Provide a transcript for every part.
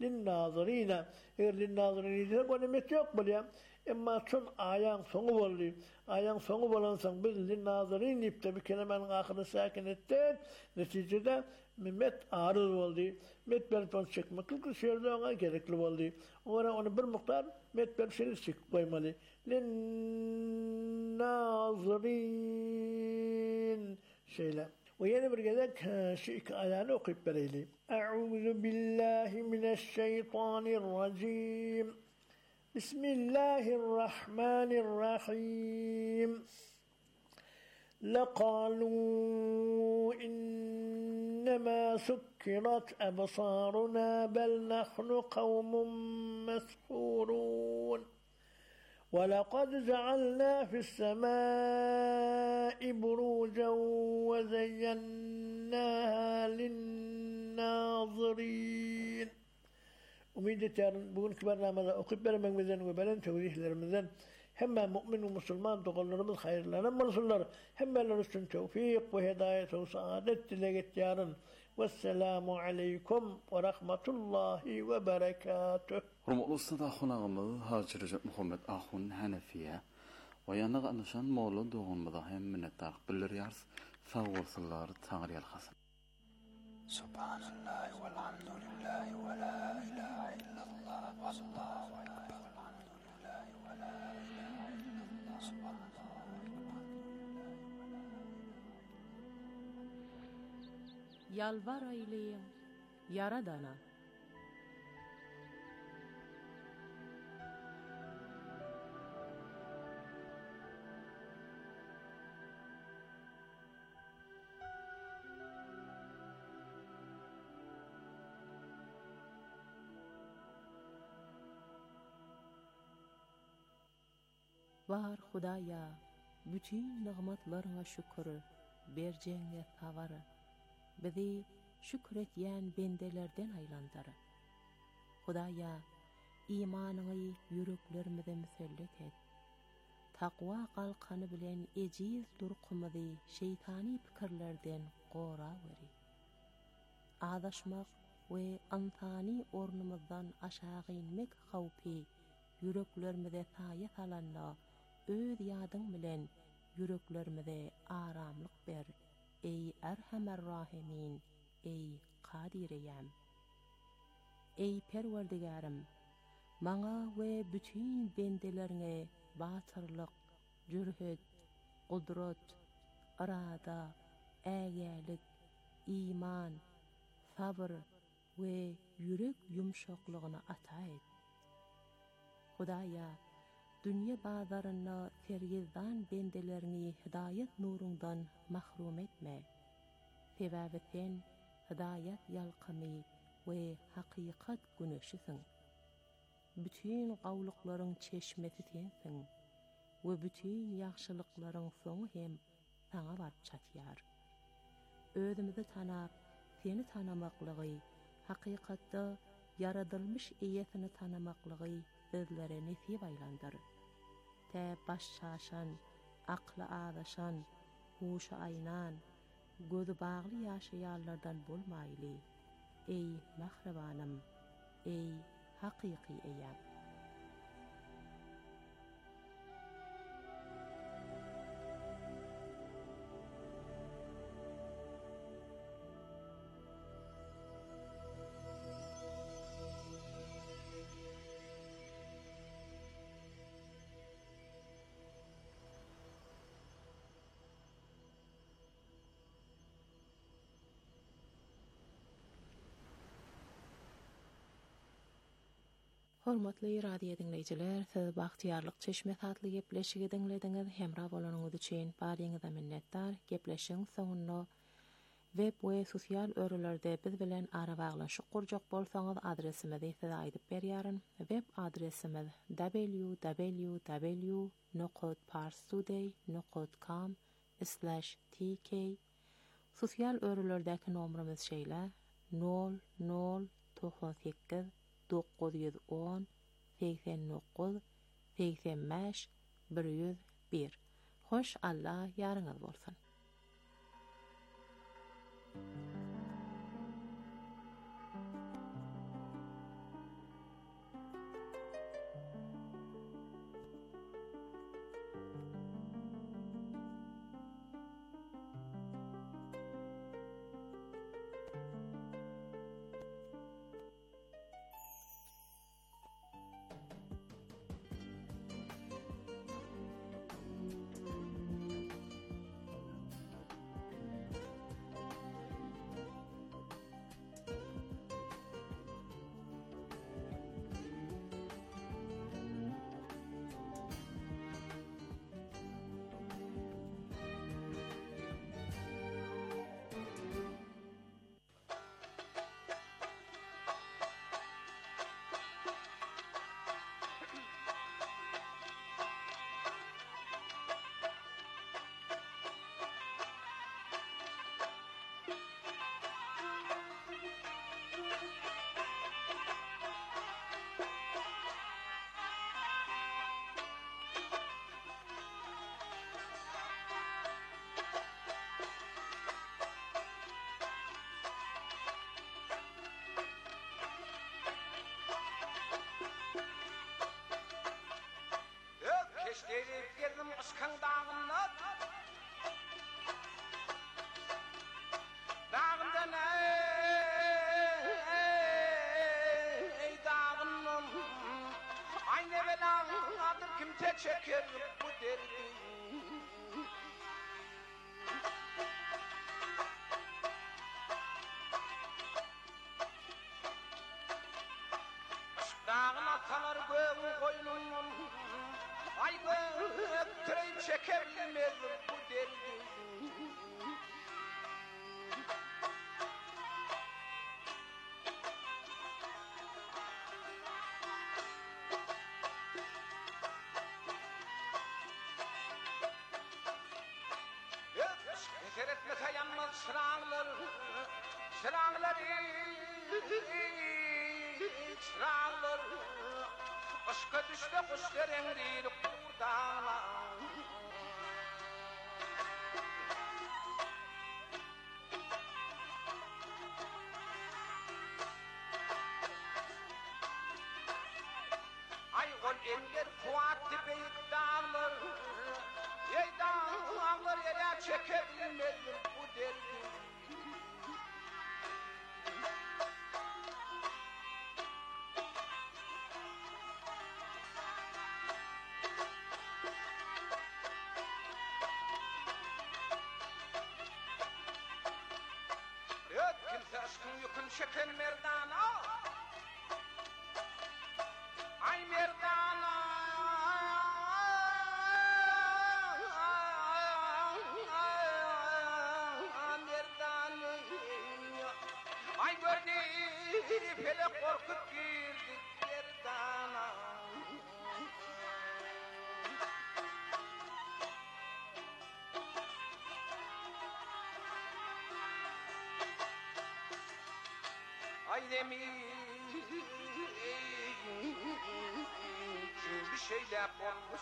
linnazirine. Eger linnazirine diýsek o nemet ýok bolýar. Emma çün aýaň soňu boldy. Aýaň soňu bolansaň biz linnazirin diýip bir kelimeniň ahyryny sakin etdik. Netijede Mehmet arız boldy. Met belpon çekmek şeýerden gerekli boldy. Ora onu bir mukdar met belpşeni çekip goýmaly. Linnazirin şeýle. O yeni bir gezek şu iki ayağını okuyup bereyli. Eûzu billahi mineşşeytanirracim. Bismillahirrahmanirrahim. لقالوا إنما سكرت أبصارنا بل نحن قوم مسحورون ولقد جعلنا في السماء بروجا وزيناها للناظرين. Umid ederim bugünkü barnamada okuyup vermemizden ve belen tevzihlerimizden hemme mümin ve musulman doğullarımız hayırlanan olsunlar. Hemmeler üstün tevfik ve hidayet ve saadet dilek yarın. Vesselamu aleykum ve rahmetullahi ve berekatuh. Hormatly usta ahunağımız Hacı Muhammed Ahun Hanefiye ve yanıga anışan Moğlu doğumada hem minnettarlyk bildirýäris. Sağ bolsunlar, Taňry ýalhasyn. Subhanallah walhamdulillah wa la ilaha illallah wallahu akbar walhamdulillah wa la ilaha illallah subhanallah Yalvar eyleyin Yaradana. Var Hudaya, bütün nimetlerine şükür, berjeňe tawary. Bizi şükretýän bendelerden aýlandyr. Hudaya, imanyny yüreklerimize müsellet et. Takwa qalqany bilen ejiz durqumyzy şeytani pikirlerden gora beri. Adaşmak we antani ornumyzdan aşağı inmek hawpy yüreklerimize taýat alanla öz ýadyň bilen yüreklerimize aramlyk ber. Ey Erhamer Rahimin, ey Kadireyem. Ey Perwerdigarim, maňa we bütün bendelerine batyrlyk, jürhet, gudrat, arada, ägälik, iman, sabr we yürek yumşaklygyny ata et. Hudaya, dünya bazaryna sergizdan bendelerini hidayet nurundan mahrum etme. Sebäbi sen hidayet yalqamy we haqiqat güneşisin. Bütün gawlyklaryň çeşmeti sensiň we bütün ýagşylyklaryň soňy hem saňa baryp çatýar. Özümizi tanap, seni tanamaklygy, haqiqatda yaradylmış eýetini tanamaklygy bizlere nesip aýlandyr. Te baş şaşan, aklı adaşan, huşa aynan, gözü bağlı ýaşaýanlardan bolmaýly. Ey mahrebanym, ey haqiqi eýem. Hormatly radio dinleyijiler, siz Bagtyarlyk Çeşme satly gepleşigi dinlediňiz. Hemra bolanyňyz üçin baryňyza minnetdar. Gepleşiň soňunda web we sosial örelerde biz bilen ara baglanşyk gurjak bolsaňyz adresimizi size aýdyp berýärem. Web adresimiz www.parstoday.com/tk. Sosial örelerdäki nomrymyz şeýle 0098 910 89 85 101. Hoş Allah ýarıňyz bolsun. aşkan dağınla dağından ey dağınım ay ne beladır kimse çeker bu derdi dağın atalar göğün koynum ay göktüreyim çekebilmez bu derdi Eker etmese yanmaz çırağlar aşka düştü kuşların değil kurdalar ay ol eller kuvvetli büyük dağlar ey dağlar yere çekebilmez bu derdi aşkın yükün çeken merdana ay merdana merdana ay gördü fele korkup girdik merdana ay demin bir şeyler olmuş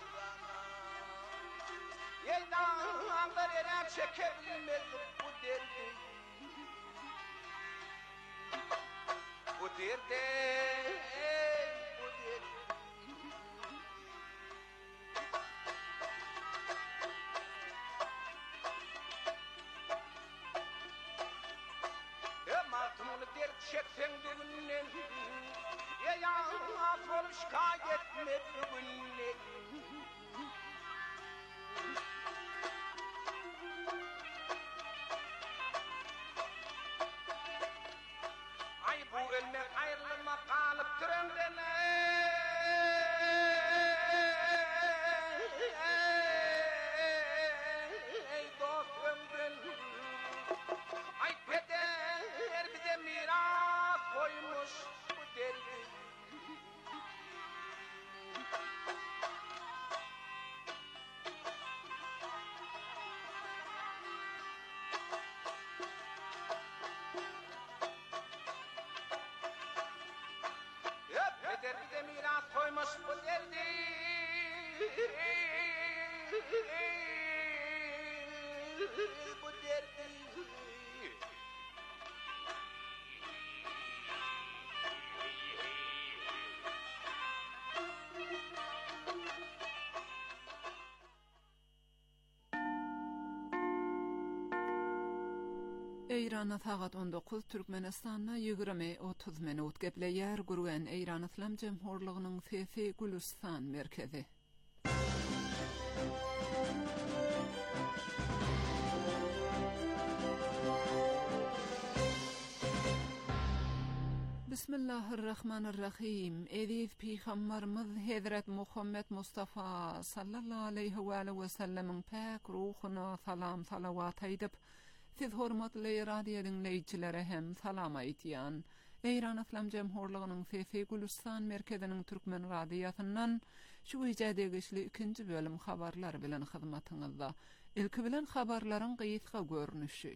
ey dağlar yere çekebilmez bu derdi bu derdi bu derdi Martımını dert çeksen düğünden ya yalnız olmuş kaybetme düğünden ay bu ölmek ayrılmak kalıp trenden ey dost ömrün ay peder bize miras koymuş bu derdi peder bize miras koymuş bu derdi bu derdi Eýrana sagat 19 Türkmenistanda 20-30 minut gepleýär gurgan Eýran Islam Jemhurlygynyň Sesi Gülistan merkezi. Bismillahirrahmanirrahim. Edip Peygamberimiz Hazret Muhammed Mustafa sallallahu aleyhi ve sellem'in pak ruhuna salam salavat aýdyp, siz hormatly radio dinleýiçilere hem salam aýtýan. Eýran Islam Jemhurlygynyň Sesi Gülistan merkeziniň türkmen radiosundan şu ýerdäki ikinji bölüm habarlar bilen hyzmatyňyzda. Ilki bilen habarlaryň gysga görnüşi.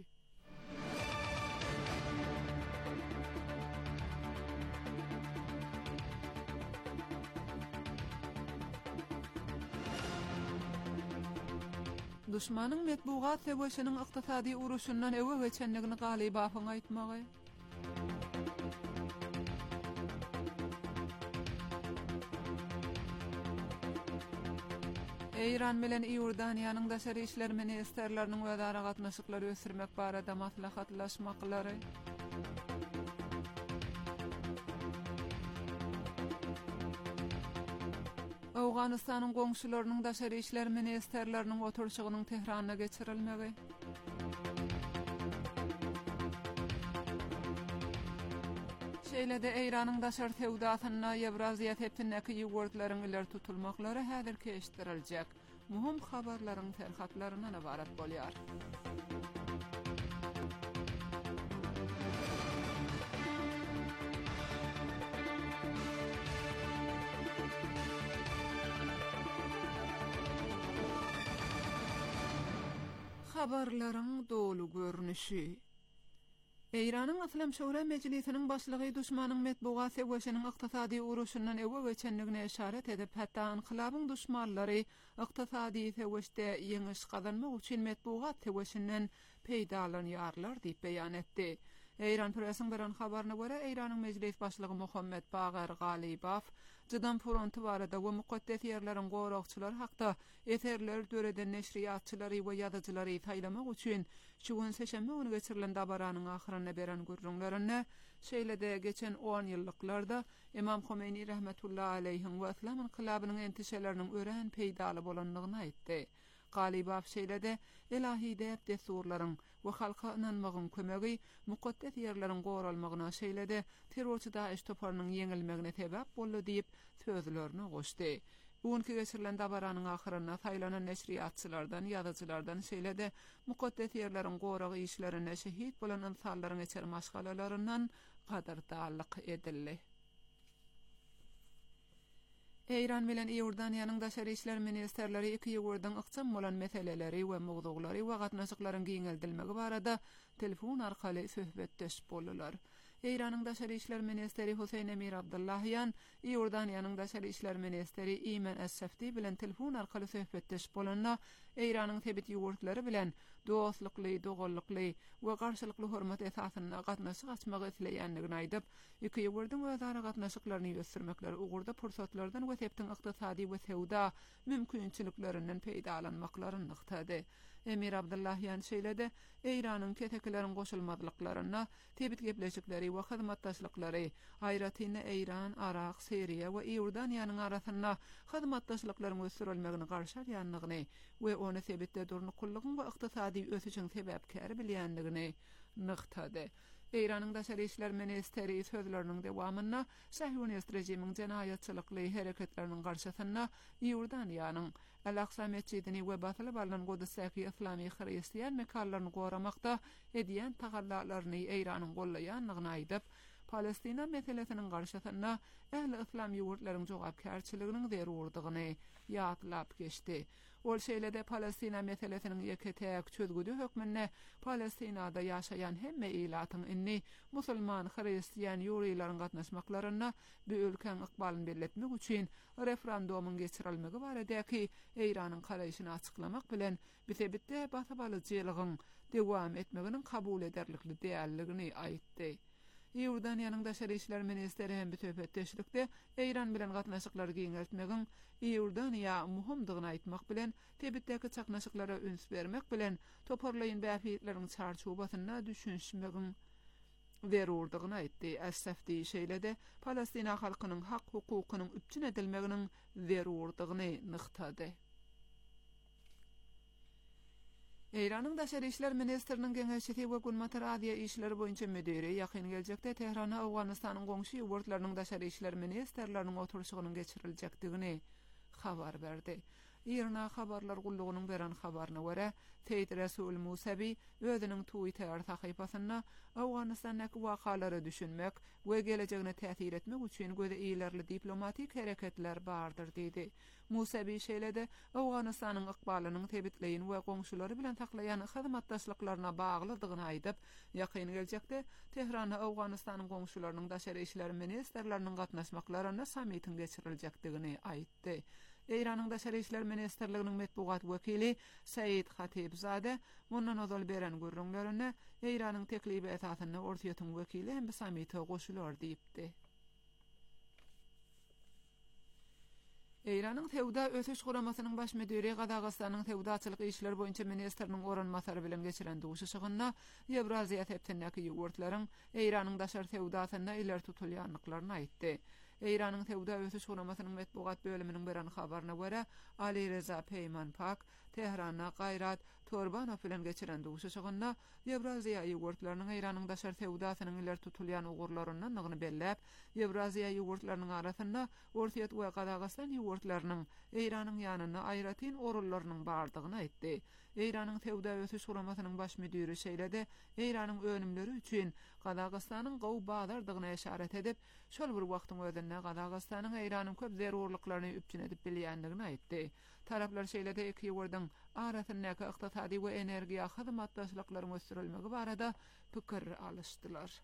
Düşmanyň metbugat sebäşiniň ykdysady uruşundan ewe geçenligini galyp afaň aýtmagy. Eýran bilen Iordaniýanyň daşary işler ministrleriniň özara gatnaşyklary ösürmek barada maslahatlaşmaklary. Awganystanyň goňşularynyň daşary işler ministrleriniň oturşygynyň Tehrana geçirilmegi. Şeýle-de Eýranyň daşary tewdatyna Ýewraziýa tepinäki ýugurtlaryň iler tutulmaklary häzir keşdiriljek. Muhim habarlaryň terhatlaryna ibarat bolýar. Habarlaryň dolu görnüşi. Eýranyň Islam Şura Mejlisiniň başlygy düşmanyň metbugat sewşiniň ykdysady uruşundan ewe geçenligine işaret edip, hatda inqilabyň düşmanlary ykdysady sewşde ýeňiş gazanmak üçin metbugat sewşinden peýdalanýarlar diýip beýan etdi. Eýran presiň beren habaryna görä, Eýranyň mejlis başlygy Muhammed Bagar Galibow Jydan fronty barada we mukaddes ýerleriň goragçylary hakda eterler döreden neşriýatçylary we ýazyjylary taýlamak üçin şu gün seşembe güni geçirilen dabaranyň ahyryna beren gürrüňlerini şeýle-de geçen 10 ýyllyklarda Imam Khomeini rahmetullahi aleyhi we Islam inqilabynyň entişeleriniň ören peýdaly bolanlygyny aýtdy. Galibow şeýle-de ilahide desurlaryň we halka inanmagyň kömegi mukaddes ýerleriň goralmagyna şeýle-de terrorçy Daesh toparnyň ýeňilmegine sebäp boldy diýip sözlerini goşdy. Bugünkü geçirilen dabaranyň ahyryna taýlanan neşriýatçylardan, ýazyjylardan şeýle-de mukaddes ýerleriň goragy işlerine şehit bolan insanlaryň eçer maşgalalaryndan gadardarlyk edildi. Eýran bilen Iordaniýanyň daşary işler ministrleri iki ýugurdyň ykçam bolan meseleleri we mowduglary we gatnaşyklaryň giňeldilmegi barada telefon arkaly söhbetdeş boldular. Eýranyň daşary işler ministri Huseyn Emir Abdullahyan, Iordaniýanyň daşary işler ministri Iman Es-Safti bilen telefon arkaly söhbetdeş bolanna Eýranyň tebit ýugurtlary bilen dostlukly, dogallykly we garşylykly hormat esasyna gatnaşyk açmagy isleýänligini aýdyp, iki ýugurdyň özara gatnaşyklaryny ýösürmekleri ugurda pursatlardan we tepdiň ykdysady we sewda mümkinçiliklerinden peýdalanmaklaryny nykdady. Emir Abdullahyan şeýle-de Eýranyň ketekileriň goşulmadlyklaryna, tebit gepleşikleri we hyzmatdaşlyklary, aýratyny Eýran, Irak, Syria we Iordaniýanyň arasyna hyzmatdaşlyklaryň ösürilmegini garşarýanlygyny we ony sebitde durnukullygyň we ykdysady ösüşiň sebäpkäri bilýänligini nykdady. Eýranyň daşary işler ministri sözleriniň dewamyna Sahyonist rejimiň jenaýatçylykly hereketleriniň garşysyna Iordaniýanyň Al-Aqsa mescidini we batyly balynan Gudusdaky islamy hristiýan mekanlaryny goramakda edýän tagallalaryny Eýranyň gollaýanlygyny aýdyp, Palestina meselesiniň garşysyna ähli islam ýurtlarynyň jogapkärçiliginiň zerurdygyny ýatlap geçdi. Ol şeýle-de Palestina meselesiniň ýeketäk çözgüdi hökmünde Palestinada ýaşaýan hemme ilatyň inni musulman, hristiýan ýurtlaryň gatnaşmaklaryna bu ülkeň ykbalyny belletmek üçin referendumuň geçirilmegi baradaky Eýranyň garaýşyny açyklamak bilen bitebitde basabalyjylygyň dewam etmeginiň kabul ederlikli dälligini aýtdy. Iordaniýanyň daşary işler ministri hem söhbetdeşlikde Eýran bilen gatnaşyklary giňeltmegiň Iordaniýa muhimdygyny aýtmak bilen tebitdäki çaknaşyklary üns bermek bilen toparlaýyn bäfiýetleriň çarçubatyna düşünşmegiň zerurdygyny aýtdy. Es-Safti şeýle-de Palestina halkynyň hak hukukynyň üpçün edilmeginiň zerurdygyny nykdady. Eýranyň daşary işler ministriniň geňeşçisi we Gulmatar Adia işleri boýunça müdiri ýakyn geljekde Tehrana Awganystanyň goňşy ýurtlarynyň daşary işler ministrleriniň oturşygynyň geçiriljekdigini habar berdi. Irna habarlar gullugynyň beren habaryna görä, Seýid Resul Musabi özüniň Twitter sahypasyna Awganystanyň wakalary düşünmek we gelejegine täsir etmek üçin göze iýerli diplomatik hereketler bardyr diýdi. Musabi şeýle-de Awganystanyň ykbalynyň tebitleýin we goňşulary bilen taklaýan hyzmatdaşlyklaryna baglydygyny aýdyp, ýakyn geljekde Tehrana Awganystanyň goňşularynyň daşary işler ministrleriniň gatnaşmaklaryna sammitin geçiriljekdigini aýtdy. Eýranyň daşary işler ministrliginiň metbugat wekili Said Khatibzade mundan ozal beren gürrüňlerini Eýranyň teklibi esasyny ortaýatyň wekili hem sammite goşular diýipdi. Eýranyň Tewda ötüş guramasynyň baş müdiri Gazagystanyň tewdaçylyk işler boýunça ministriniň oranmasary bilen geçiren duşuşygyna Ewraziýa tepdendäki ýurtlaryň Eýranyň daşar tewdasyna iler tutulýanlyklaryny aýtdy. Eýranyň Tewda ötüş guramasynyň metbuat bölüminiň beran habaryna görä, Ali Reza Peymanpak Tehrana Gayrat Torbanow bilen geçiren duşuşygyna Ewraziýa ýurtlarynyň Eýranyň daşar tewdasynyň iler tutulýan ugurlaryndan nygyny belläp, Ewraziýa ýurtlarynyň arasynda Ortiýat we Gadagastan ýurtlarynyň Eýranyň ýanyna aýratyn orallarynyň bardygyny aýtdy. Eýranyň Tewda ötüş guramasynyň baş müdiri şeýlede Eýranyň önümleri üçin Gadagastanyň gowy badardygyna eşaret edip, şol bir wagtyň özünde Gadagastanyň Eýranyň köp zerurlyklaryny üpçün edip bilýändigini aýtdy. Taraplar şeýlede iki ýurtdyň arasyndaky ykdysady we energiýa hyzmatdaşlyklaryny ösdürilmegi barada pikir alışdylar.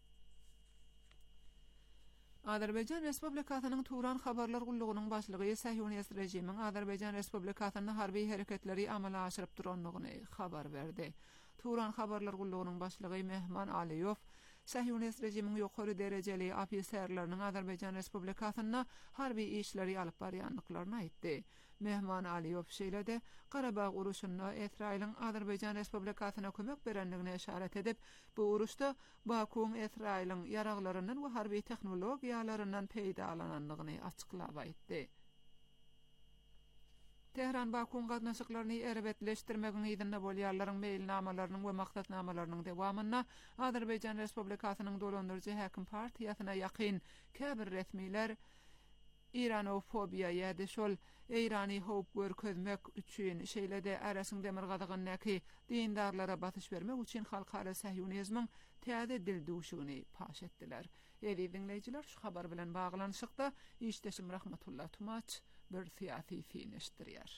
Azerbaýjan Respublikasynyň Turan habarlar gullugynyň başlygy Sahyonist rejimiň Azerbaýjan Respublikasynyň harby hereketleri amala aşyryp duranlygyny habar berdi. Turan habarlar gullugynyň başlygy Mehman Aliýew Sahyonist rejimiň ýokary derejeli ofiserläriniň Azerbaýjan Respublikasyna harby işleri alyp barýanlyklaryny aýtdy. Mehman Aliýew şeýlede Qarabağ uruşunda Israýlyň Azerbaýjan Respublikasyna kömek berenligine eşaret edip, bu uruşda Bakuň Israýlyň yaraglarynyň we harby tehnologiýalaryndan peýdalananlygyny açyklap aýtdy. Tehran Bakuň gatnaşyklaryny erebetleşdirmegiň ýerinde bolýarlaryň meýilnamalarynyň we maksatnamalarynyň dewamyna Azerbaýjan Respublikasynyň dolandyrjy häkim partiýasyna ýakyn käbir resmiler İranofobiya ýa-da şol Eýrany howp görkezmek üçin şeýlede arasyň demir gadaganyňky dindarlara batyş bermek üçin halkara sahyonizmiň täze dil duşugyny paş etdiler. Edi dinleýijiler, şu habar bilen baglanyşykda işdeşim Rahmatullah Tumaç bir siýasy fiňeşdirýär.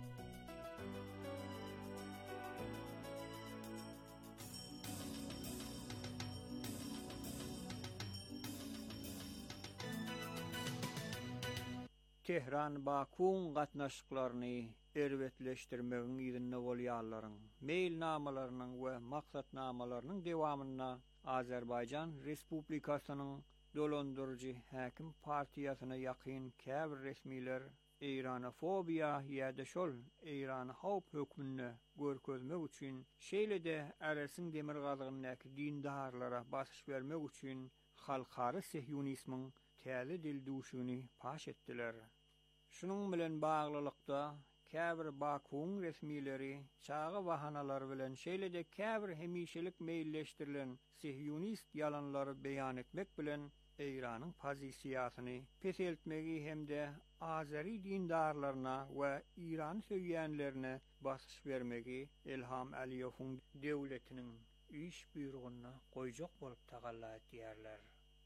Tehran Bakuň gatnaşyklaryny erbetleşdirmegiň ýerinde bolýarlaryň meýilnamalarynyň we maksatnamalarynyň dewamyna Azerbaýjan Respublikasynyň dolandyrjy häkim partiýasyna ýakyn käbir resmiler Eýranofobiya ýa-da şol Eýrany howp hökmüne görkezmek üçin şeýlede arasyň demir gadagyndaky dindarlara basyş bermek üçin halkary sahyonizmiň täze dil duşugyny paş etdiler. Şunun bilen baglylykda käbir Bakuň resmileri çağı bahanalar bilen şeýlede käbir hemişelik meýilleşdirilen sahyonist ýalanlary beýan etmek bilen Eýranyň pozisiýasyny peseltmegi hemde Azeri dindarlaryna we İran söýýänlerine basyş bermegi Ilham Aliýewiň döwletiniň iş buyruguna goýjak bolup tagalla edýärler.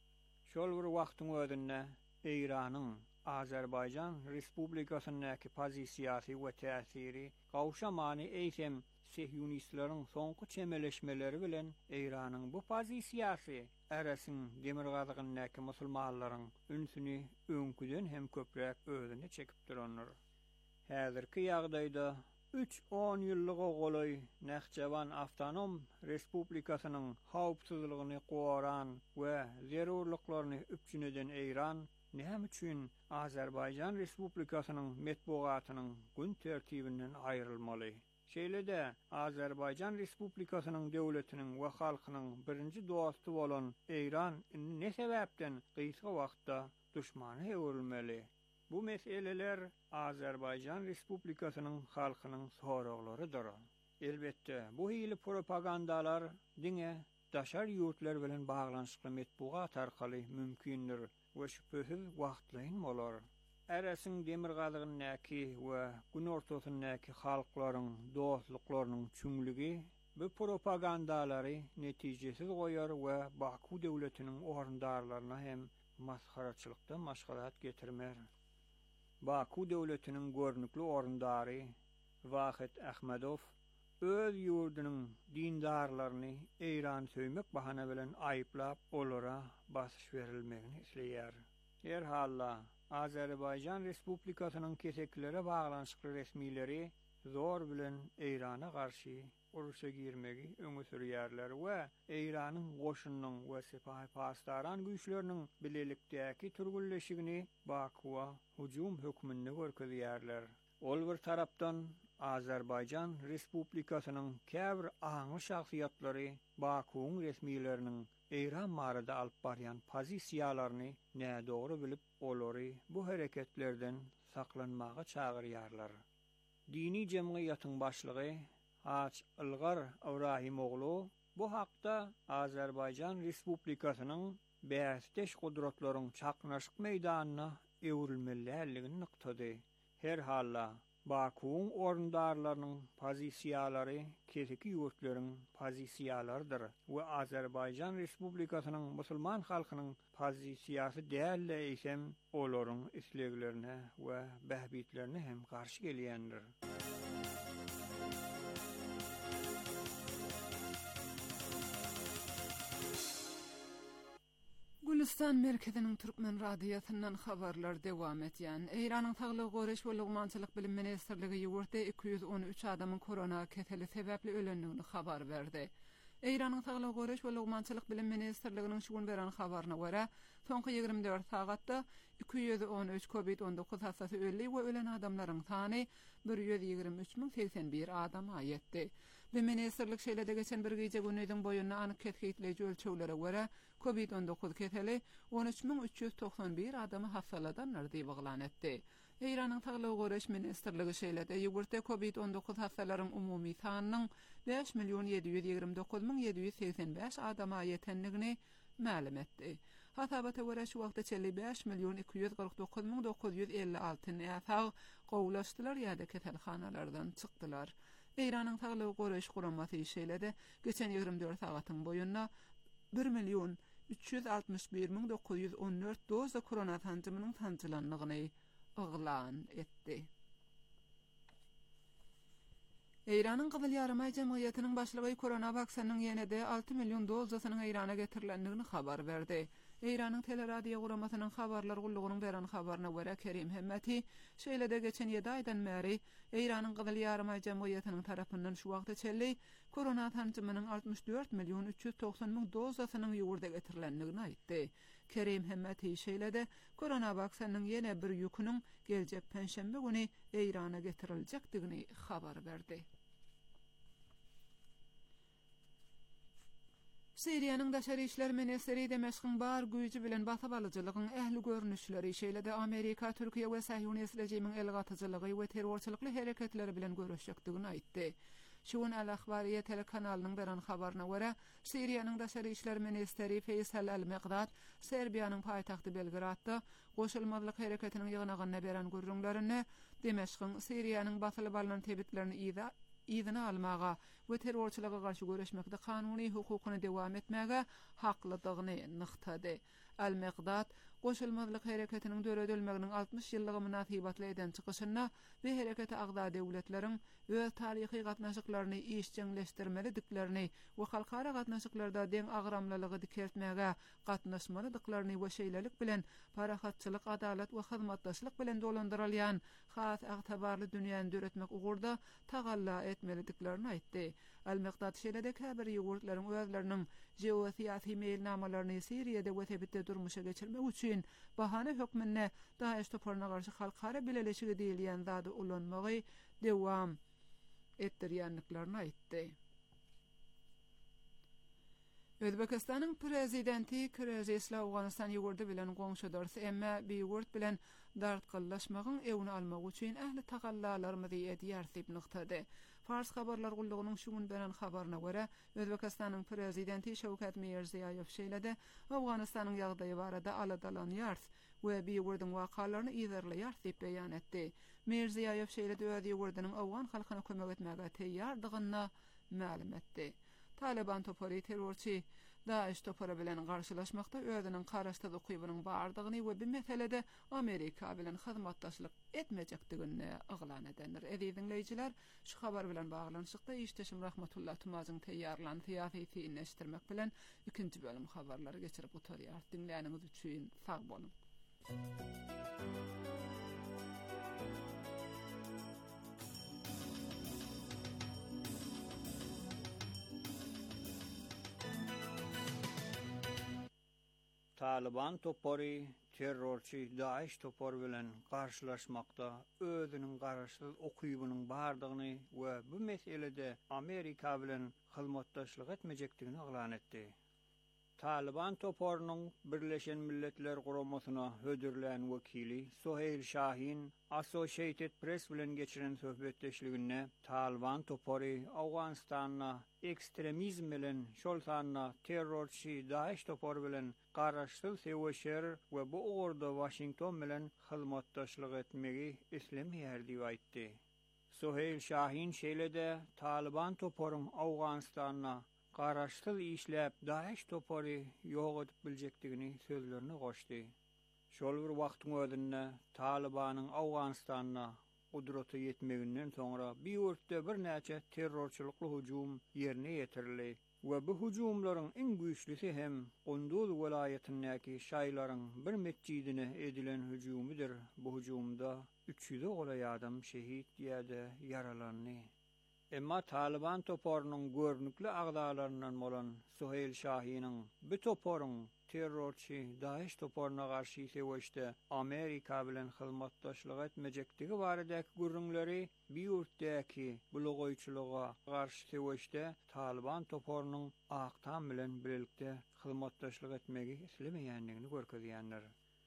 Şol bir wagtyň özünde Eýranyň Azerbaýjan Respublikasynyňky pozisiýasy we täsiri gawşamany eýsem sahyonistlaryň soňky çemeleşmeleri bilen Eýranyň bu pozisiýasy arasyň demir gadagyndaky musulmanlaryň ünsüni öňküden hem köprek özüne çekip duranlar. Häzirki ýagdaýda 3-10 ýyllyga golay Nähçewan Awtonom Respublikasynyň howpsuzlygyny gowaran we zerurlyklaryny üpçün eden Eýran näme üçin Azerbaýjan Respublikasynyň metbuatynyň gün tertibinden aýrylmaly? Şeýlede Azerbaýjan Respublikasynyň döwletiniň we halkynyň birinji dosty bolan Eýran ne sebäpden gysga wagtda düşmany öwrülmeli? Bu meseleler Azerbaýjan Respublikasynyň halkynyň soraglarydyr. Elbetde bu hili propagandalar diňe daşar ýurtlar bilen baglanyşykly metbuat arkaly mümkindir we şüphesiz wagtlaýyn bolar. Arasyň demir gadagyndaky we gün ortasyndaky halklaryň dostluklarynyň çüňlügi bu propagandalary netijesiz goýar we Baku döwletiniň orundarlaryna hem maskaraçylykda maşgalat getirmer. Baku döwletiniň görnükli orundary Wahid Ahmedow öz ýurdunyň dindarlaryny Eýran söýmek bahana bilen aýyplap olara basyş berilmegini isleýär. Herhalla Azerbaýjan Respublikasynyň keseklere baglanyşykly resmileri zor bilen Eýrana garşy uruşa girmegi öňe sürýärler we Eýranyň goşunynyň we Sepah Pastaran güýçleriniň bilelikdäki türgülleşigini Bakuwa hujum hökmünde görkezýärler. Ol bir tarapdan Azerbaycan Respublikasynyň käbir aňy şahsiýatlary Bakuň resmiýetleriniň Eýran barada alyp barýan pozisiýalaryny nädogry bilip, olary bu hereketlerden saklanmaga çagyrýarlar. Dini jemgyýatyň başlygy Haç Ilgar Ibrahimoglu bu hakda Azerbaycan Respublikasynyň bästeş gudratlaryň çaknaşyk meýdanyna ewrilmeliligini nyktady. Her halla Bakuň orundarlarynyň pozisiýalary kesiki ýurtleriň pozisiýalarydyr we Azerbaycan Respublikasynyň musulman halkynyň pozisiýasy dälle eýsem olaryň isleglerine we bähbitlerine hem garşy gelýändir. Gülistan merkeziniň Türkmen radiýasyndan habarlar dewam etýän. Eýranyň Saglyk Goreş we Lugmançylyk bilim ministrligi ýurtda 213 adamyň korona keseli sebäpli ölendigini habar berdi. Eýranyň Saglyk Goreş we Lugmançylyk bilim ministrliginiň şugun beren habaryna görä, soňky 24 sagatda 213 COVID-19 hastasy öldi we ölen adamlaryň sany 123.081 adama ýetdi. Bu ministrlik şeýlede geçen bir gece günüýdiň boýuna anyk ketgitleýiji ölçeglere görä COVID-19 keseli 13.391 adamy hasaladanlar diýip oglan etdi. Eýranyň Saglyk Goreş ministrligi şeýlede ýurtda COVID-19 hasalaryň umumy sanynyň 5.729.785 adama ýetenligini ma'lum etdi. Hasabata görä şu wagtda 5.249.956 näfaq gowlaşdylar ýa-da keselhanalardan çykdylar. Eýranyň Saglyk Goreş guramasy şeýlede geçen 24 sagatyň boýundan 1.361.914 doza korona tanjymynyň tanjylanlygyny oglan etdi. Eýranyň Gyzyl Ýarymay jemgyýatynyň başlygy korona waksanynyň ýene-de 6 million dozasynyň Eýrana getirilendigini habar berdi. Eýranyň teleradio guramasynyň habarlar gullugynyň beren habaryna görä Kerim Hemmeti şeýlede geçen 7 aýdan bäri Eýranyň Gyzyl Ýarymay jemgyýatynyň tarapyndan şu wagtda çelli korona tanjymynyň 64.390.000 dozasynyň ýurda getirilendigini aýtdy. Kerim Hemmeti şeýlede korona waksanynyň ýene bir ýüküniň geljek penşembe güni Eýrana getiriljekdigini habar berdi. Siriýanyň daşary işler ministeri Demeşkiň bar güýji bilen basap alyjylygyň ähli görnüşleri şeýlede Amerika, Türkiýe we Sahyonist rejimiň elgatyjylygy we terrorçylykly hereketleri bilen görüşjekdigini aýtdy. Şuun Al-Akhbariyya telekanalynyň beren habaryna görä, Siriýanyň daşary işler ministeri Feysal Al-Meqdad Serbiýanyň paýtagty Belgradda goşulmalyk hereketiniň ýygnagyna beren görüňlerini Demeşkiň Siriýanyň basylyp alynan tebitlerini ýygyna almaga we terrorçylyga garşy göreşmekde kanuny hukukyny dewam etmäge haklydygyny nyktady. Al-Meqdad goşulmalyk hereketiniň döredilmeginiň 60 ýyllygy munasabatly eden çykyşyna we herekete agda döwletleriň öz taryhy gatnaşyklaryny işçiňleşdirmelediklerini we halkara gatnaşyklarda deň agramlylygy dikertmäge gatnaşmalydyklaryny we şeýlelik bilen parahatçylyk, adalet we hyzmatdaşlyk bilen dolandyrylýan has agtabarly dünýäni döretmek ugurda tagalla etmelediklerini aýtdy. Al-Meqdad şeýlede käbir ýurtlaryň özleriniň geosiýasy meýilnamalaryny Siriýede we tebitde durmuşa geçirmek üçin bahane hökmünde Daeş toparına garşy halkara bileleşigi diýilýän zady ulanmagy dewam etdirýänliklaryny aýtdy. Özbekistanyň prezidenti Kyrgyzstan Awganistan ýurdy bilen goňşudyrsy, emma bir ýurt bilen dartgyllaşmagyň ewini almak üçin ähli tagallalarmy diýýär diýip nyktady. Fars habarlar gullugynyň şugun beren habaryna görä, Özbekistanyň prezidenti Şawkat Mirziýow şeýlede Awganistanyň ýagdaýy barada aladalanýar we bir ýurdyň wakalaryny ýerleýär diýip beýan etdi. Mirziýow şeýlede öz ýurdynyň Awgan halkyna kömek etmäge teýýardygyny ma'lum etdi. Taliban topary terrorçy Daeş topary bilen garşylaşmakda özüniň garaşdygy ukybynyň bardygyny we bu meselede Amerika bilen hyzmatdaşlyk etmejekdigini oglan edenler. Dinleyijiler, şu habar bilen baglanyşykda işteşim Rahmatullah Tumazyň teýýarlan fiýasy inleşdirmek bilen ikinji bölüm habarlary geçirip oturýar. Dinleýäniňiz üçin sag bolun. Taliban topary terrorçy Daesh topar bilen karşılaşmakda özünün garaşsyz okuyubynyň bardygyny we bu meselede Amerika bilen hyzmatdaşlyk etmejekdigini elan etdi. Taliban toparynyň Birleşen Milletler Guramasyna hödürlän wekili Sohail Şahin Associated Press bilen geçiren söhbetdeşliginde Taliban topary Awganistana ekstremizm bilen şol sanna terrorçy Daesh topary bilen garaşsyz seweşer we bu orada Washington bilen hyzmatdaşlyk etmegi islemeýär diýip aýtdy. Sohail Şahin şeýlede Taliban toparyň Awganistana garaşsyz işläp Daesh topary ýok edip biljekdigini sözlerine goşdy. Şol bir wagtyň özünde Talibanyň Awganistana gudraty ýetmeginden soňra bir ýurtda bir näçe terrorçylykly hujum ýerine ýetirildi we bu hujumlaryň iň güýçlisi hem Gunduz welaýatyndaky şaýlaryň bir mescidine edilen hujumydyr. Bu hujumda 300 adam şehit ýa-da yaralandy. Emma Taliban toparynyň görnükli agdalaryndan bolan Sohail Şahiniň bu toparyň terrorçy Daesh toparyna garşy seweşde Amerika bilen hyzmatdaşlyk etmejektigi baradaky gürrüňleri bir ýurtdaky bulogoýçylyga garşy seweşde Taliban toparynyň aktam bilen birlikde hyzmatdaşlyk etmegi islemeýändigini görkezýänler.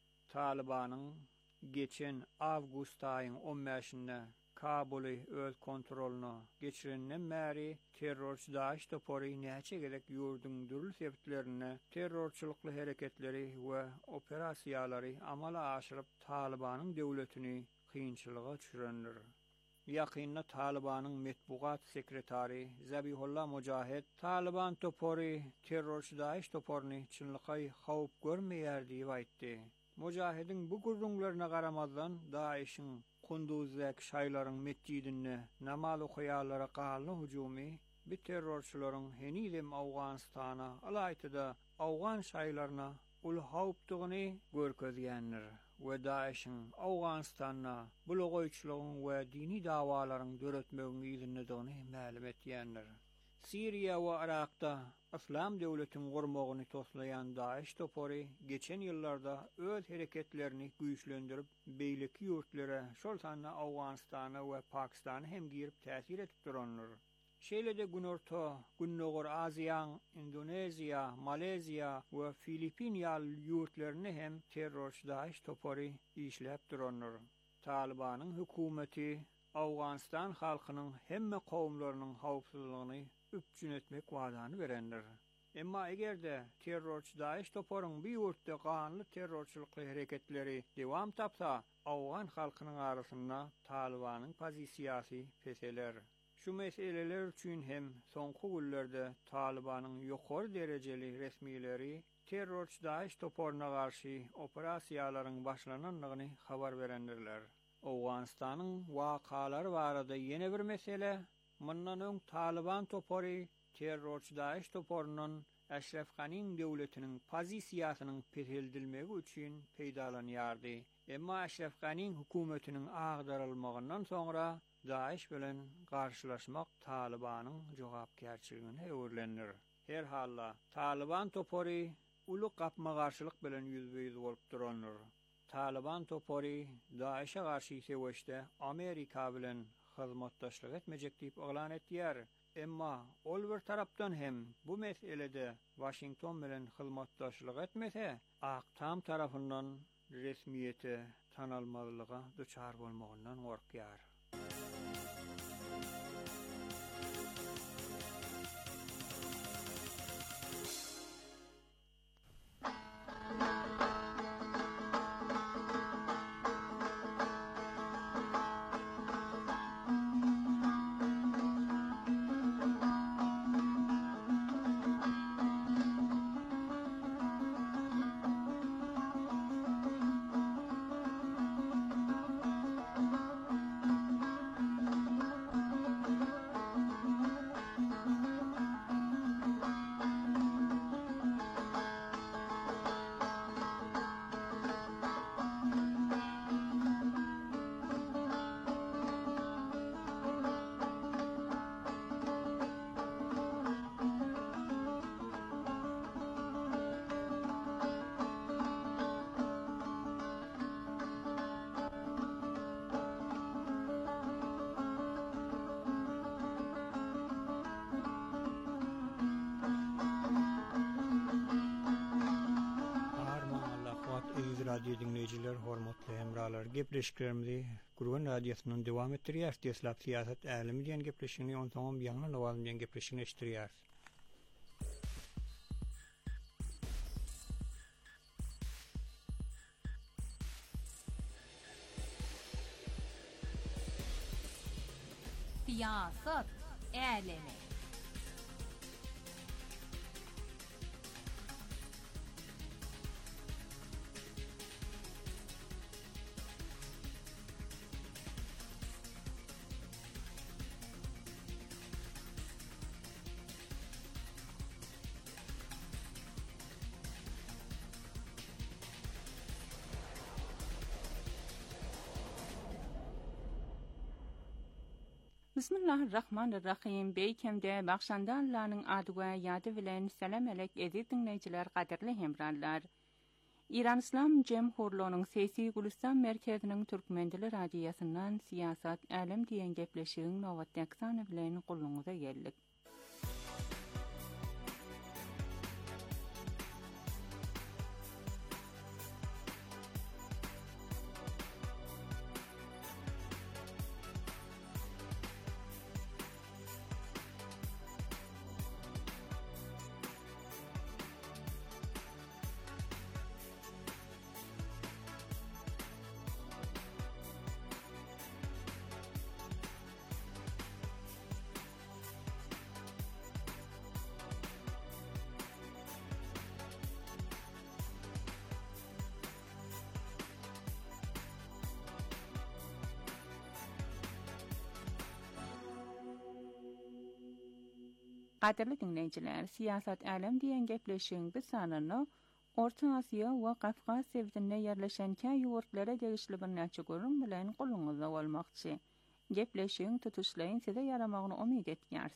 Talibanyň geçen awgust aýynyň 15-nde Kabuly öz kontroluna geçirenden bäri terrorçy Daesh topary näçe gerek ýurdun dürl sebitlerine terrorçylykly hereketleri we operasiýalary amala aşyryp Talibanyň döwletini kynçylyga düşürenler. Ýakynda Talibanyň metbuat sekretary Zabihullah Mujahid Taliban topary terrorçy Daesh toparyny çynlygy hawp görmeýär diýip aýtdy. Mujahidiň bu gurrunlaryna garamazdan Daesh'in Kunduzdaky şaýlaryň mescidine namaz okuýarlara galyny hujumy bir terrorçylaryň henidem Awganistana alaýtyda Awgan şaýlaryna ul hawpdygyny görkezýänler we Daesh'in Awganistana bulogoýçylygyň we dini dawalaryň döretmegini izinlediğini ma'lum etýänler. Siriya we Irakda İslam döwletini gurmagyny toslayan Daesh topary geçen ýyllarda öz hereketlerini güýçlendirip beýleki ýurtlara, şol sanna Awganistana we Pakistana hem girip täsir etip duranlar. Şeýlede Günorta, Günnogor Aziýa, Indoneziya, Maleziya we Filipin ýurtlaryny hem terrorçy Daesh topary işläp duranlar. Talibanyň hökümeti Awganistan halkynyň hemme kowumlarynyň hawpsuzlygyny üpçün etmek wadany berenler. Emma egerde terrorçy Daesh toparyň bir ýurtda ganly terrorçylykly hereketleri dewam tapsa, Awgan halkynyň arasynda Talibanyň pozisiýasy peseler. Şu meseleler üçin hem soňky günlerde Talibanyň ýokary derejeli resmileri terrorçy Daesh toparyna garşy operasiýalaryň başlananlygyny habar berenlerler. Awganistanyň wakalary barada ýene bir mesele, mundan öň Taliban topary terrorçy Daesh toparynyň Ashraf Ghaniň döwletiniň pozisiýasynyň peşeldilmegi üçin peýdalanýardy. Emma Ashraf Ghaniň hökümetiniň agdarylmagyndan soňra Daesh bilen garşylaşmak Talibanyň jogapkärçiligine öwürlenir. Her halla Taliban topary ulu gapma garşylyk bilen ýüzbeýüz bolup duranlar. Taliban topary Daesh'e garşy seweşde Amerika bilen hyzmatdaşlyk etmejek diýip elan etýär. Emma ol bir tarapdan hem bu meselede Washington bilen hyzmatdaşlyk etmese, Aktam tarapyndan resmiýete tanalmalyga duçar bolmagyndan gorkýar. radio dinleyiciler, hormatly hemralar, gepleşiklerimizi Gurban Radyosu'nun devam ettiriyor. Deslap siyaset alemi diyen gepleşikini, on tamam yanına Novalım diyen gepleşikini eştiriyor. Siyaset alemi. Bismillahirrahmanirrahim. Beykemde Bakşandarlarının adıga yadı bilen selam elek ezi dinleyiciler, qadirli hemrallar. İran İslam Cemhurluğu'nun Sesi Gülistan Merkezi'nin Türkmendili radiyasından siyasat alem diyen gepleşiğin Novat Yaksanı bilen kulluğuza geldik. Qadirli dinleyiciler, siyasat alem diyen gepleşiğin bir sanını Orta Asya ve Kafkas sevdinne yerleşen köy yurtlara degişli bir näçe görün bilen guluňyzda bolmakçy. Gepleşiğin tutuşlaýyn size yaramagyny umyt etýärs.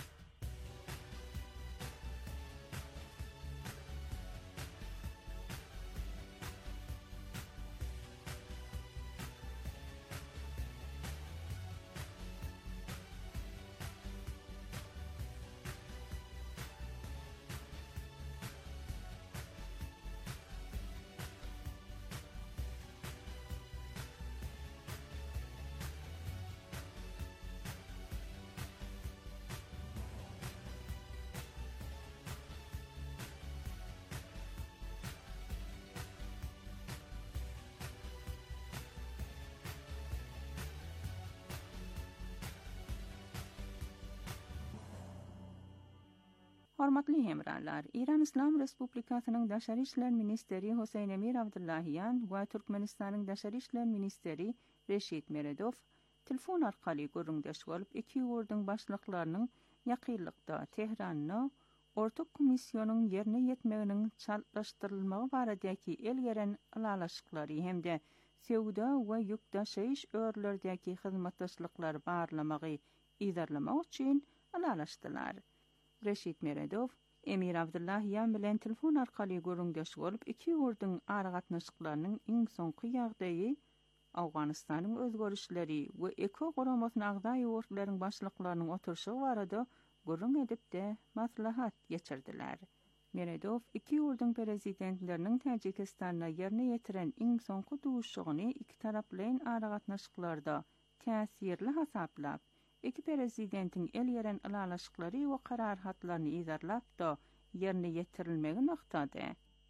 Hormatly hemrallar, İran İslam Respublikasynyň Daşary işler ministeri Husayn Emir Abdullahiyan we Türkmenistanyň Daşary işler ministeri Reşit Meredov telefon arkaly görüňdeş bolup iki ýurduň başlyklarynyň ýakynlykda Tehranyň ortak komissiýonyň ýerine ýetmeginiň çallaşdyrylmagy baradaky elgeren alalaşyklary hemde sewda we ýük daşaýyş örlerdäki hyzmatdaşlyklar barlamagy izarlamak üçin alalaşdylar. Reşit Meredov, Emir Abdullahiyan bilen telefon arkaly görüňdeş bolup iki ýurduň aragatnaşyklarynyň iň soňky ýagdaýy, Awganystanyň özgörüşleri we eko goramasyna agdaý ýurtlaryň başlyklarynyň oturşy barada görüň edip de maslahat geçirdiler. Meredov iki ýurduň prezidentleriniň Täjikistana ýerine ýetiren iň soňky duşugyny iki taraplyň aragatnaşyklarda täsirli hasaplap, iki prezidentin el yeren alalaşıkları ve karar hatlarını izarlap da yerine yetirilmegi noktady.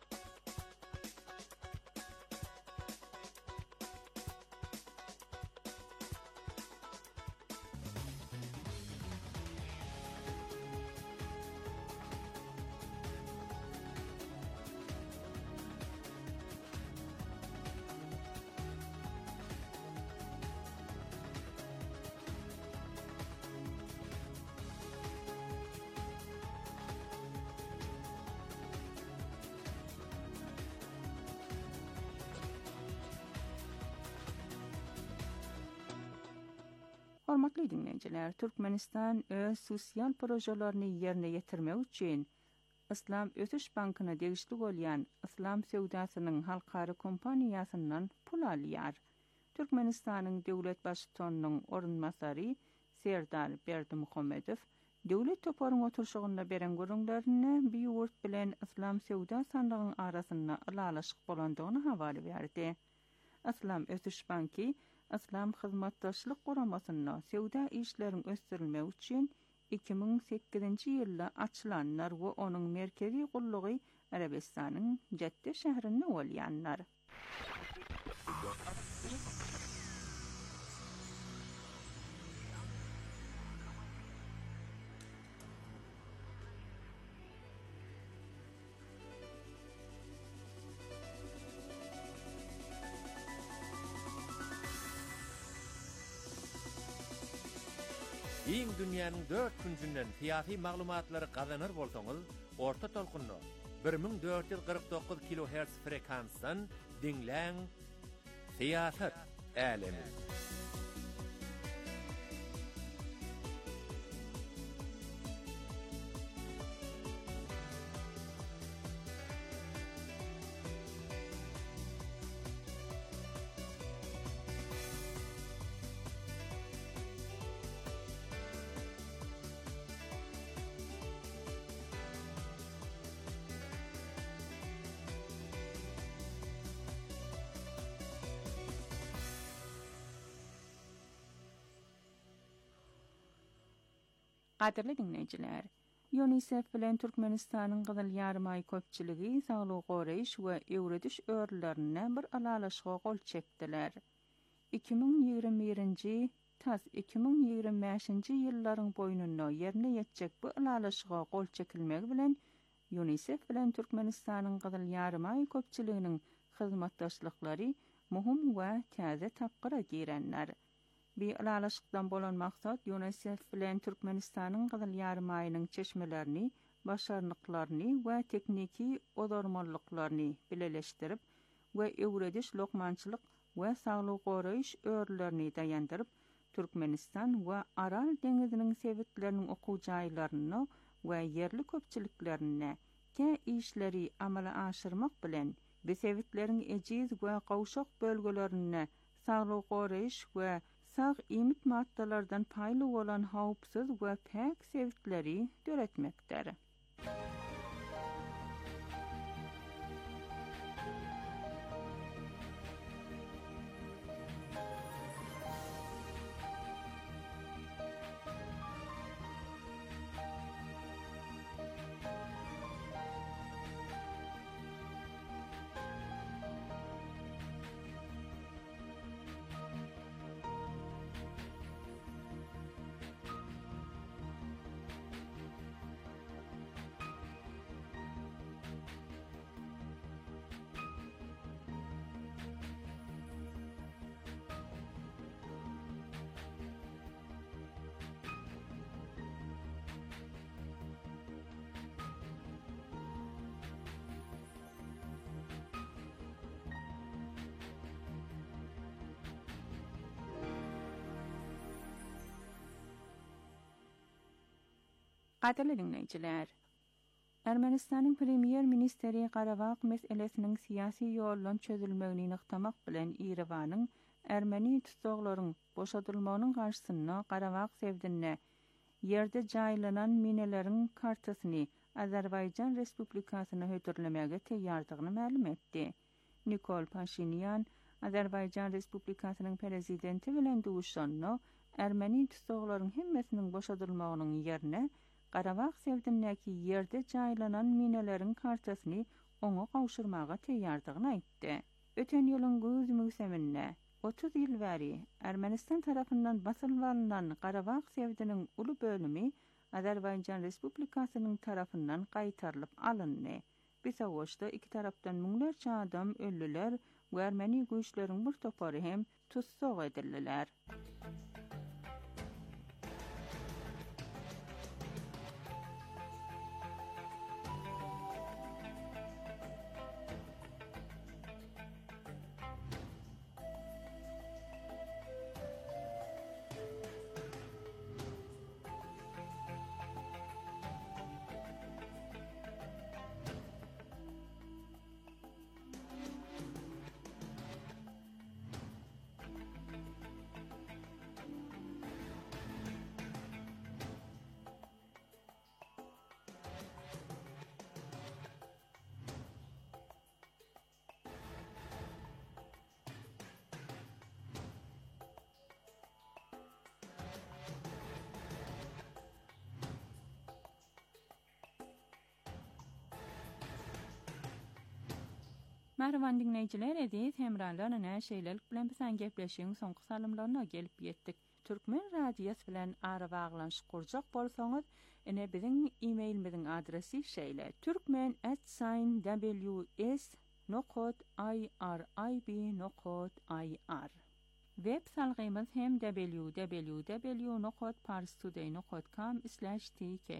Hormatly dinleyijiler, Türkmenistan öz sosial projelerini ýerine ýetirmek üçin İslam Ötüş Bankyna degişli bolýan İslam Sewdasynyň halkary kompaniýasyndan pul alýar. Türkmenistanyň döwlet başçysynyň orunmasary Serdar Berdimuhammedow Döwlet toparyň oturşygynda beren görüňlerine Biwurt bilen İslam Sewda sandygynyň arasynda ılalaşyk bolandygyny habaly berdi. İslam Ösüş Banki, İslam Hyzmatdaşlyk Guramasyna sewda işlerini ösdirilmek üçin 2008-nji ýylda açylanlar we onuň merkezi gullugy Arabistanyň Jedde şäherinde bolýanlar. Iň dünýäniň 4 künsünden siyasi maglumatlary gazanır bolsaňyz, orta tolkunly 1449 kHz frekansdan dinläň Siyasat Älemi. Gaderli dinleyijiler, UNICEF bilen Türkmenistanyň Gyzyl Ýarmy köpçiligi saglyk goraýyş we öwrediş örlerine bir alalaşyga gol çekdiler. 2021-nji tas 2025-nji ýyllaryň boýnuny ýerine ýetjek bu alalaşyga gol çekilmegi bilen UNICEF bilen Türkmenistanyň Gyzyl Ýarmy köpçiliginiň hyzmatdaşlyklary muhim we täze tapgyra girenler. Bir alalaşykdan bolan maksat UNICEF bilen Türkmenistanyň Gyzyl Ýarmynyň çeşmelerini, başarnyklaryny we tekniki odarmalyklaryny bileleşdirip we öwrediş, lokmançylyk we saglyk goraýyş örlerini daýandyryp, Türkmenistan we Aral deňiziniň sebitleriniň okuwjaýlaryny we yerli köpçiliklerine kä işleri amala aşyrmak bilen bu sebitleriň ejiz we gowşak bölgelerine saglyk goraýyş we sağ imit maddalardan paýly bolan hawpsyz we päk sebitleri döretmekdir. Gaderli dinleyijiler, Ermenistanyň premier ministeri Qarabağ meselesiniň siyasi ýollan çözülmegini nyktamak bilen Irewanyň Ermeni tutsaklaryň boşadylmagynyň garşysyna Qarabağ sevdinne ýerde jaýlanan mineleriň kartasyny Azerbaýjan Respublikasyna hötürlemege teýýardygyny ma'lum etdi. Nikol Pashinyan, Azerbaýjan Respublikasynyň prezidenti bilen duşanno Ermeni tutsaklaryň hemmesiniň boşadylmagynyň ýerine Qarabağ sevdinäki ýerde jaýlanan mineleriň kartasyny oňa gawşyrmaga teýýardygyny aýtdy. Öten ýylyň göz möhseminde 30 ýyl bäri Ermenistan tarapyndan basylmalynan Qarabağ sevdiniň uly bölümi Azerbaýjan Respublikasynyň tarapyndan gaýtarylyp alyndy. Bisagoşda iki tarapdan müňlerçe adam öldüler we Ermeni güýçleriň bir topary hem tutsak edildiler. Merhaban dinleyiciler, edip hemrarlarına näşeýlelik bilen bilen gepleşiň soňky salymlaryna gelip ýetdik. Türkmen radiosu bilen ara baglanşyk kurjak bolsaňyz, ene biziň e-mailimiziň adresi şeýle: turkmen@ws.irib.ir. Web salgymyz hem www.parstoday.com/tk.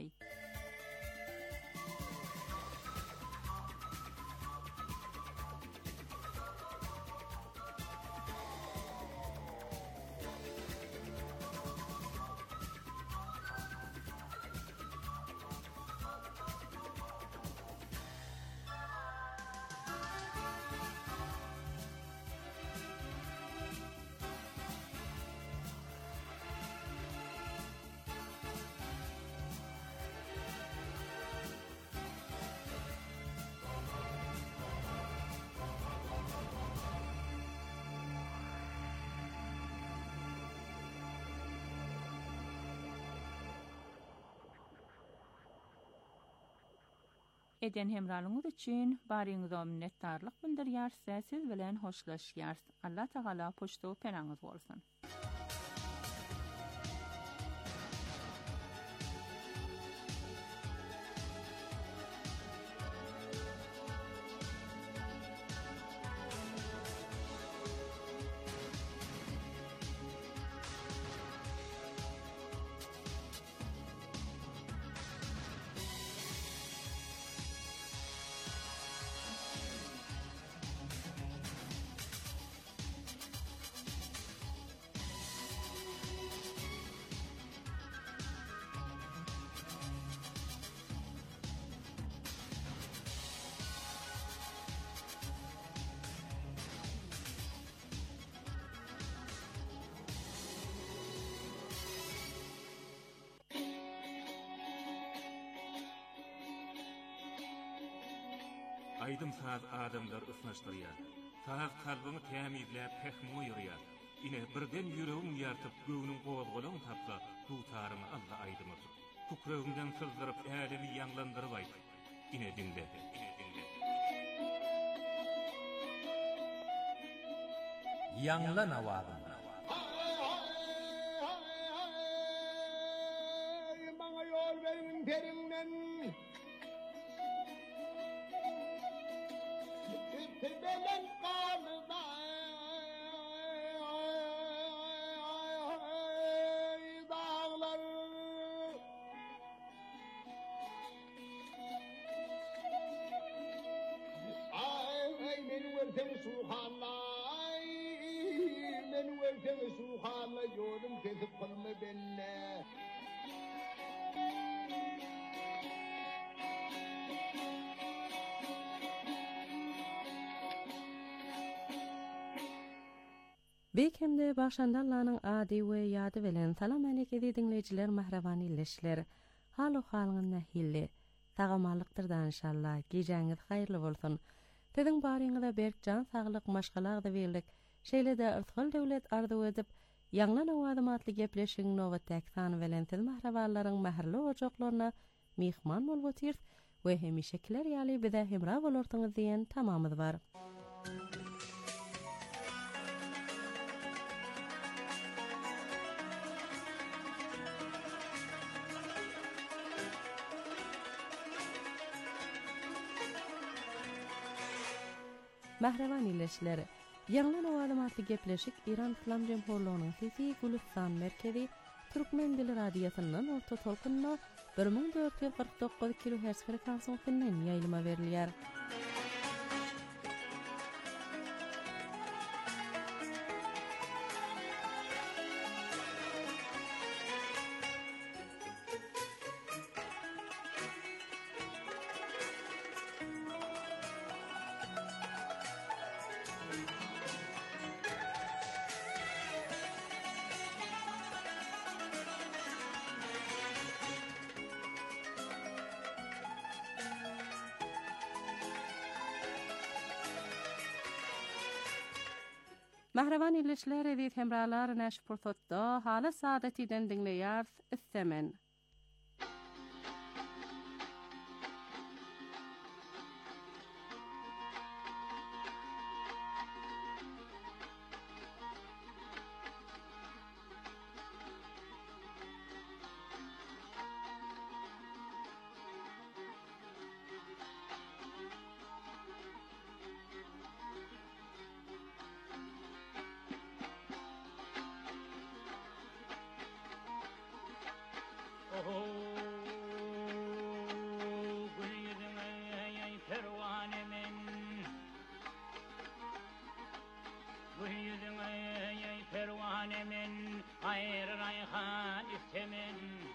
Eden hemralyňyz üçin baryňyza minnetdarlyk bildirýär, siz bilen hoşlaşýar. Allah Taala poşto penaňyz bolsun. Aydın saz adamlar ısnaşdırýar. Saz kalbyny tämizläp pehmo ýürýär. Ine birden ýüregiň ýartyp göwnüň gowazgalagyny tapsa, tutaryny Allah aýdymyr. Tukragyndan sızdyryp älemi ýanglandyryp aýt. Ine dinle. Ýanglan awady. Maňa ýol berin perinden. Belen kalda dağlar ay beni versen suhanlay beni versen suhanlay yolum kesip kalma benne. Bekemde başandallanyň ady we ýady bilen salam aleyke dinleýijiler, mahrabany illeşler. Haly halyňyz nähilli? Tagamalykdyr da inşallah. Gejäňiz haýyrly bolsun. Siziň baryňyzda berkjan saglyk maşgalagda berdik. Şeýle-de ırtgal döwlet arzu edip, ýanglan awady matly gepleşiň nowatdaky sany bilen siz mahraballaryň mähirli ojaklaryna mihman bolup otyr we hemişekiler ýaly bize hemra bolarsyňyz diýen tamamyz bar. Mahraban illeşleri, ýanglan awady matly gepleşik İran İslam Jemhurlygynyň Sisi Gulistan merkezi Türkmen dili radiosynyň orta tolkunna 1449 kHz frekansynyň ýaýlyma berilýär. Mahraban illeşler edip hemralar näş pursatda hala saadetiden dinleýär istemen. Gül yüzüne ey pervanemin, ayrı rayhan istemin.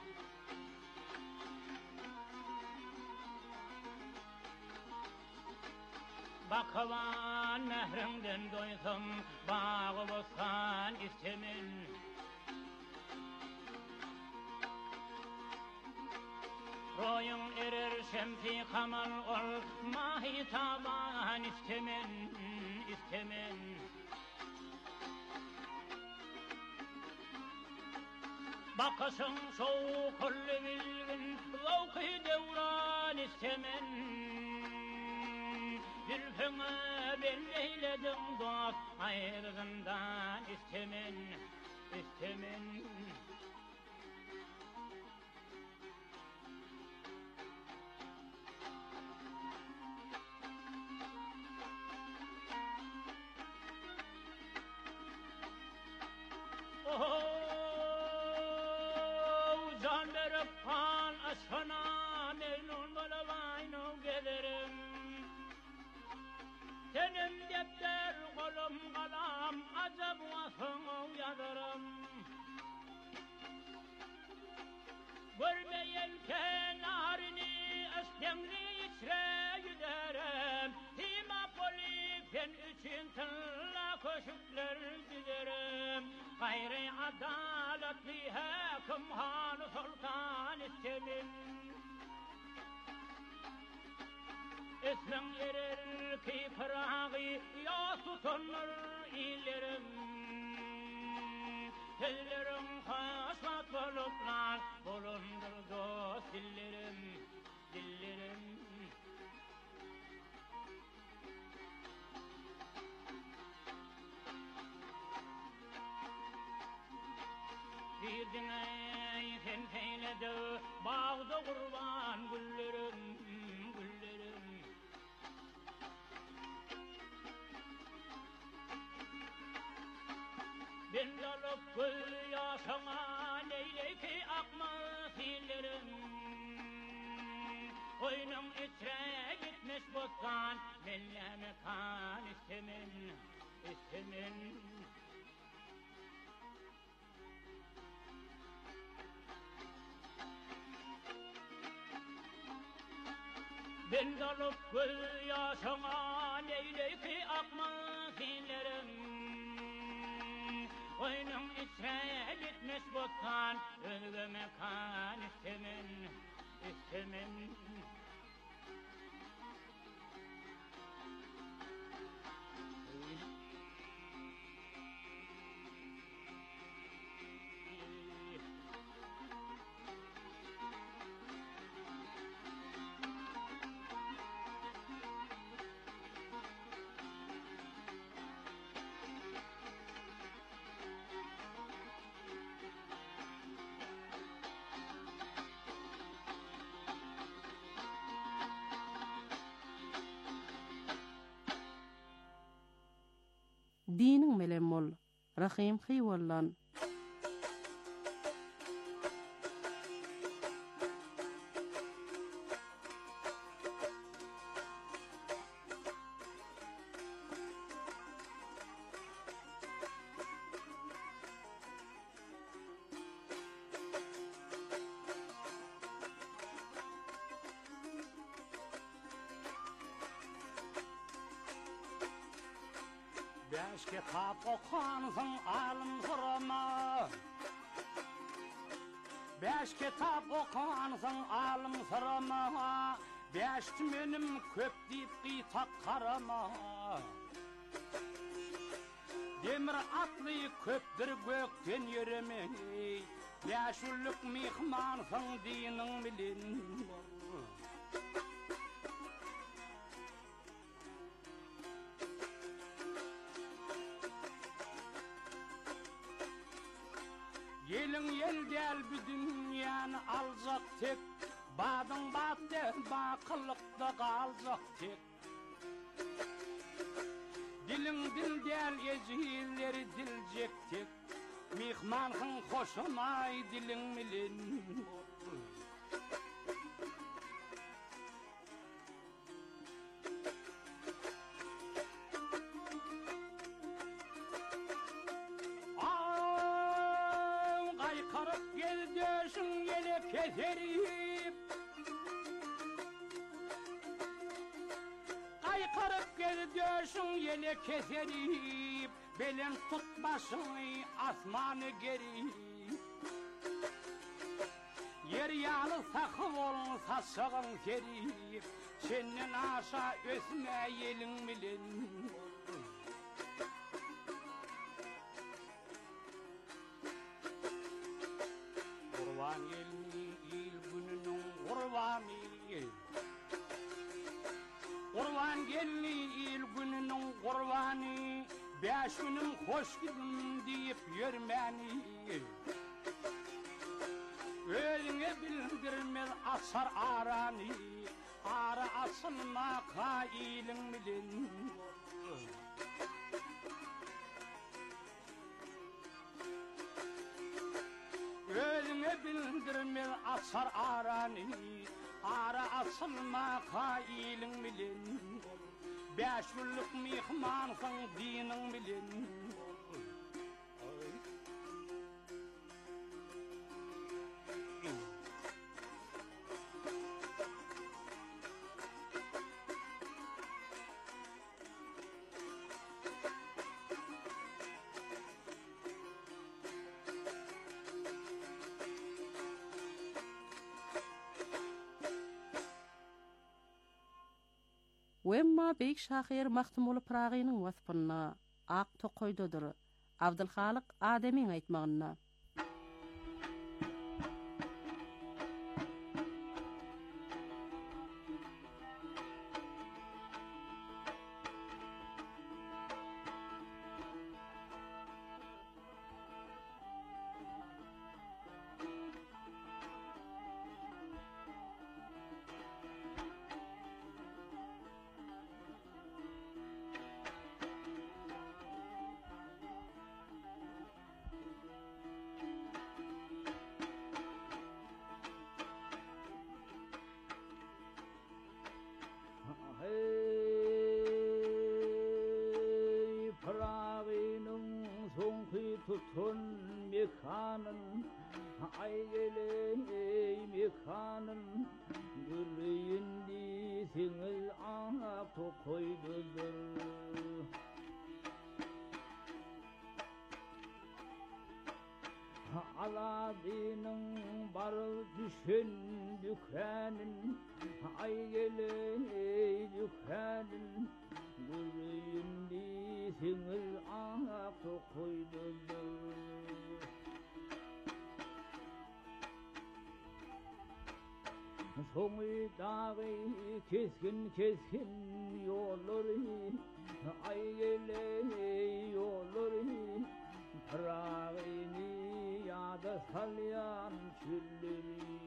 Bakavan mehrinden doysam, bağı bostan istemin. Royun erer şemsi kamal ol, mahi taban istemin, istemin. Bakasın soğuk kullu bilgin, zavkı devran istemin. Zülfüne belleyledim dost, ayrılığından istemin, istemin. Can verip kan aşkına mecnun balavayno gelirim. Senin defter kolum kalam acab vasını yazarım. Görmeyen kenarını aşkemli içre giderim. Hima polifen için tınla köşükler dizerim. Gayri adaletli hakim hanı sultan istemin. Esmen erer ki pırağı ya tutunur illerim. Tellerim haşmat bulutlar bulundur dost dillerim, dillerim. Girdin ey sen peyledi bağda kurban güllerim, güllerim. Ben dalıp gül yaşama neyleki akma fillerim. Koynum içre gitmiş bostan, melleme kan istemin, istemin. Ben dalıp gül yaşama neyleki akma fillerim. Koynum içre gitmiş bostan, ölüme kan istemin, istemin. Dinin melemol, rahim xiyvallan. Beş kitap okuansın alım sırama. Beş kitap okuansın alım sırama. Beş menim köp deyip qıytak karama. Demir atlı köptür gökten yürüme. Beş ulluk mihmansın dinin bilin. Yelin yel del bir dünyanı alacak tek. Badın battı bakılıkta kalacak tek. Dilin dil del ezhilleri dilecek tek. Mihmanın hoşunay dilin milin. keserip Aykırıp gidiyorsun yele keserip Belen tutmasın asmanı geri Yer yalı sakım olun saçağın serip Senden aşağı ösme yelin bilen Kurban elini il gününün kurbanı Kurban gelini il gününün kurbanı Beş günüm hoş gidin deyip yürmeni Ölüne bildirmez asar aranı Ara asılma kailin bilin Ölüne bildirmez asar aranı Ara asılma kailin bilin Beş günlük mihmansın dinin bilin Wemma beyik şahir Mahtumul Pragi'nin vasfına aq toqoydodur. Abdülhalik Adem'in aytmağına. Tutun mekanın aygele mekanın gülüyündi singil ağap koydudur Aladinin barıl düşen dükkanın aygele dükkanın gülüyündi singil ağap koydudur Soğuy dağı keskin keskin yolları aygele yolları Prağini yada salyan çülleri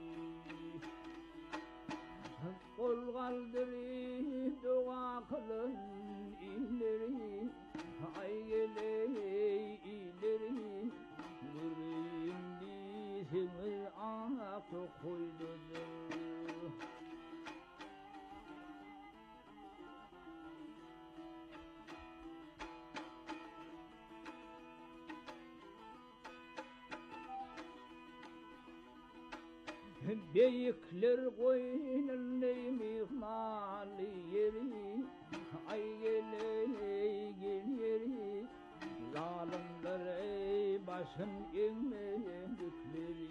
Kol kaldırı dua kılın ileri Aygele ileri Gürüyündi singil ağap koydudur Beyikler koynunda mihnalı yeri Aygele gel yeri Zalimler başın eğmedikleri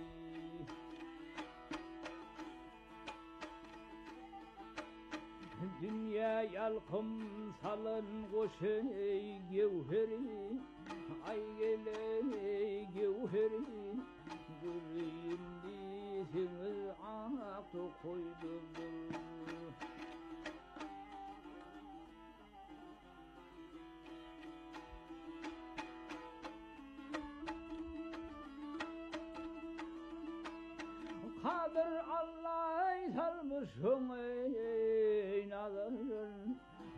Dünya yalkım salın koşu gevheri Aygele gevheri Gürüyündi singil ağap koydudur Kadir Allah salmışsın ey nazarın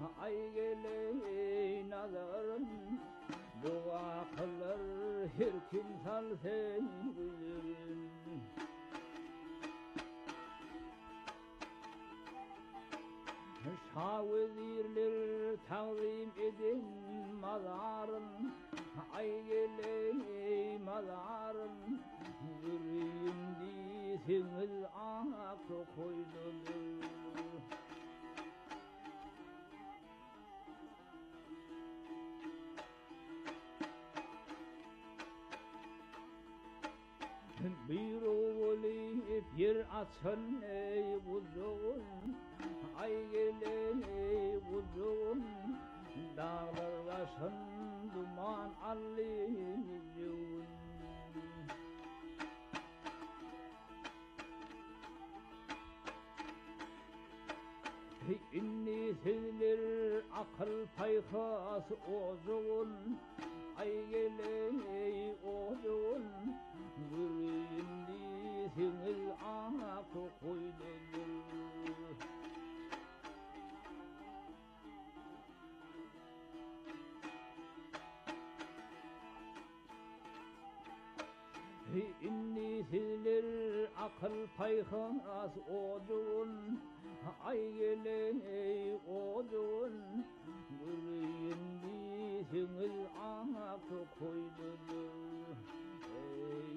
Aygele nazarın Dua kılır her kim salsın güzürün Şavezirler tazim edin mazarın Aygele mazarın Gürüyündi Bir oğulip yer açan ey uzun, ay gelen ey uzun, dağlar başın duman alliyun. İnni sizler akıl paykas ozun, ay gelen ey ozun, gülündi siniz akı koydudur. İnni sizler akıl paykas ozun, ay gelen ey odun, gülündi siniz akı koydudur. Ey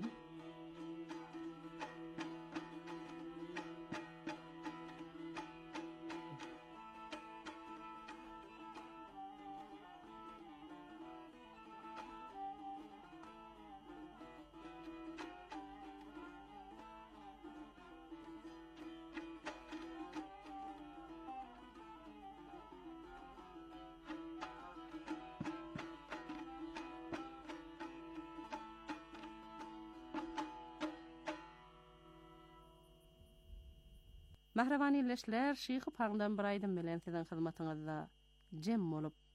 Mahravan illeşler Şeyh Pağdan bir aydın bilen sizin hizmetinizde cem bolup